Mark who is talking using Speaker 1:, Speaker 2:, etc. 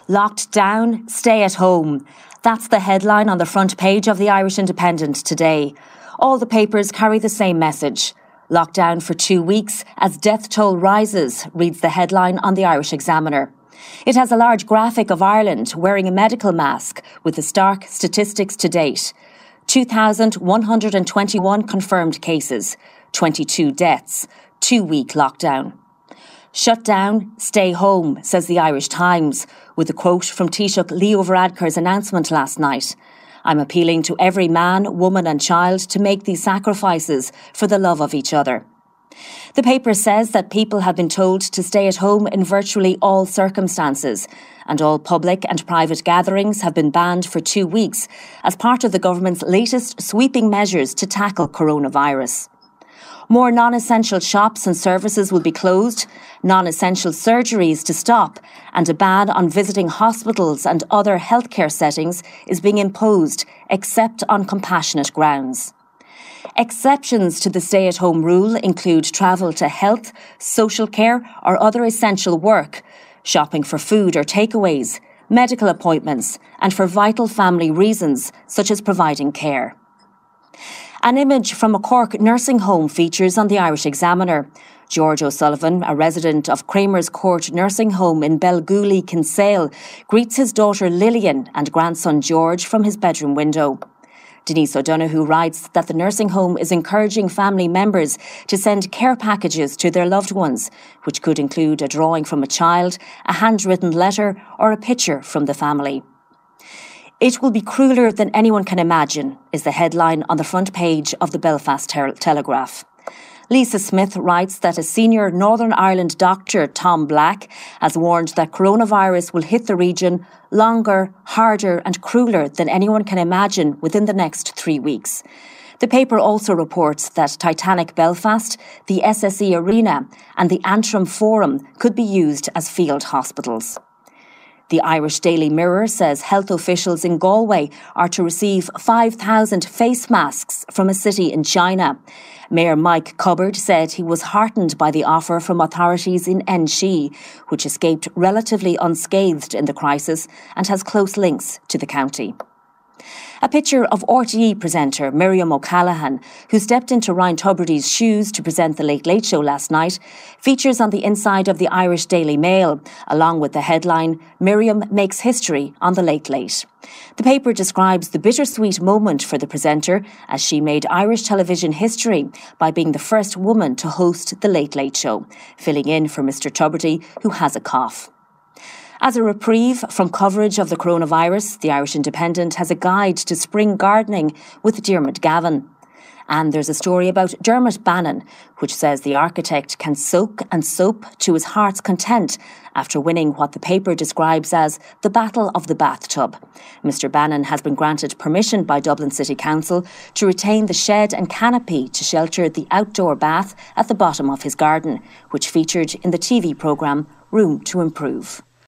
Speaker 1: Locked down, stay at home. That's the headline on the front page of the Irish Independent today. All the papers carry the same message. Lockdown for 2 weeks as death toll rises, reads the headline on the Irish Examiner. It has a large graphic of Ireland wearing a medical mask with the stark statistics to date. 2,121 confirmed cases, 22 deaths, 2-week lockdown. Shut down, stay home, says the Irish Times, with a quote from Taoiseach Leo Varadkar's announcement last night. I'm appealing to every man, woman and child to make these sacrifices for the love of each other. The paper says that people have been told to stay at home in virtually all circumstances, and all public and private gatherings have been banned for 2 weeks as part of the government's latest sweeping measures to tackle coronavirus. More non-essential shops and services will be closed, non-essential surgeries to stop, and a ban on visiting hospitals and other healthcare settings is being imposed, except on compassionate grounds. Exceptions to the stay-at-home rule include travel to health, social care or other essential work, shopping for food or takeaways, medical appointments, and for vital family reasons, such as providing care. An image from a Cork nursing home features on the Irish Examiner. George O'Sullivan, a resident of Cramer's Court nursing home in Belgooly, Kinsale, greets his daughter Lillian and grandson George from his bedroom window. Denise O'Donoghue writes that the nursing home is encouraging family members to send care packages to their loved ones, which could include a drawing from a child, a handwritten letter or a picture from the family. It will be crueler than anyone can imagine, is the headline on the front page of the Belfast Telegraph. Lisa Smith writes that a senior Northern Ireland doctor, Tom Black, has warned that coronavirus will hit the region longer, harder and crueler than anyone can imagine within the next 3 weeks. The paper also reports that Titanic Belfast, the SSE Arena and the Antrim Forum could be used as field hospitals. The Irish Daily Mirror says health officials in Galway are to receive 5,000 face masks from a city in China. Mayor Mike Cupboard said he was heartened by the offer from authorities in Enshi, which escaped relatively unscathed in the crisis and has close links to the county. A picture of RTE presenter Miriam O'Callaghan, who stepped into Ryan Tubridy's shoes to present The Late Late Show last night, features on the inside of the Irish Daily Mail, along with the headline, Miriam makes history on The Late Late. The paper describes the bittersweet moment for the presenter as she made Irish television history by being the first woman to host The Late Late Show, filling in for Mr. Tubridy, who has a cough. As a reprieve from coverage of the coronavirus, the Irish Independent has a guide to spring gardening with Diarmuid Gavin. And there's a story about Dermot Bannon, which says the architect can soak and soap to his heart's content after winning what the paper describes as the Battle of the Bathtub. Mr. Bannon has been granted permission by Dublin City Council to retain the shed and canopy to shelter the outdoor bath at the bottom of his garden, which featured in the TV programme Room to Improve.